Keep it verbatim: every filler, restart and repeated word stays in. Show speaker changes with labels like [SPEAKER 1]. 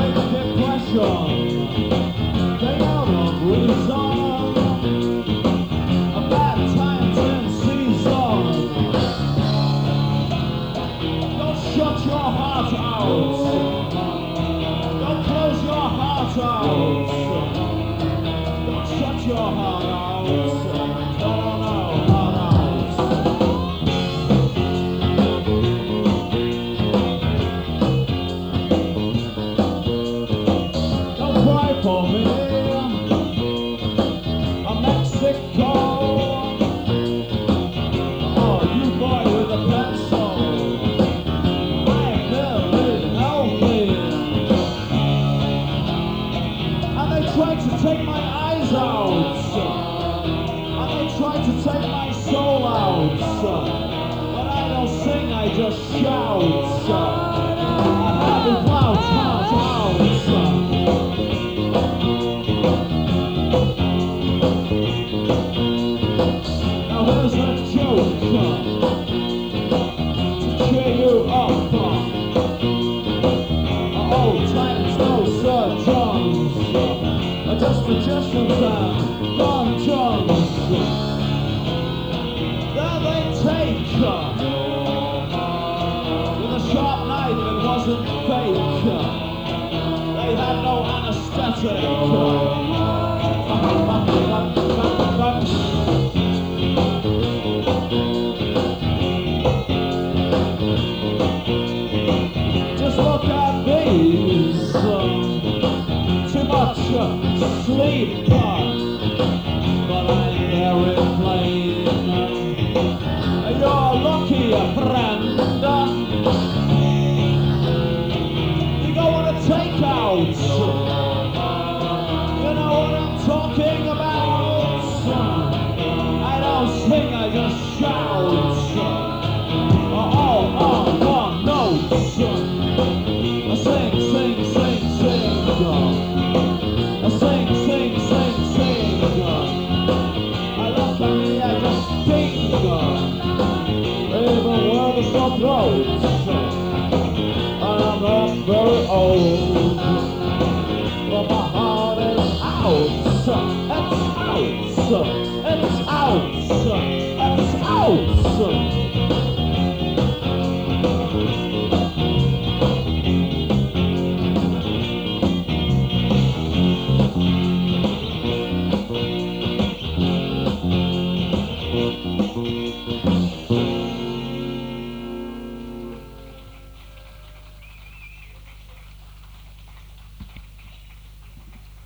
[SPEAKER 1] great depression came out of reason. A bad times in season. Don't shut your heart out. Don't close your heart out. Don't shut your heart out. No, no, no, heart out. Don't cry for me. I'm Mexico. Oh, you boy with a pencil. I am very healthy. And they tried to take my eyes out. And they tried to take my soul out. But I don't sing, I just shout. I have it loud, loud, loud. Now here's a joke to cheer you up. Old times, no surgeons, just magicians and dungeons. There they take with a sharp knife, it wasn't fake. They had no anesthetic. Just look at these. Too much sleep, but I'm very plain. You're lucky, friend. You go on a takeout. You know what I'm talking about? I don't sing, I just shout. All on one note. I sing, sing, sing, sing. I sing, sing, sing, sing. I look at me, I just sing. Even where the sore throats. And I'm not very old. But my heart is out. It's out. It's out. It's out.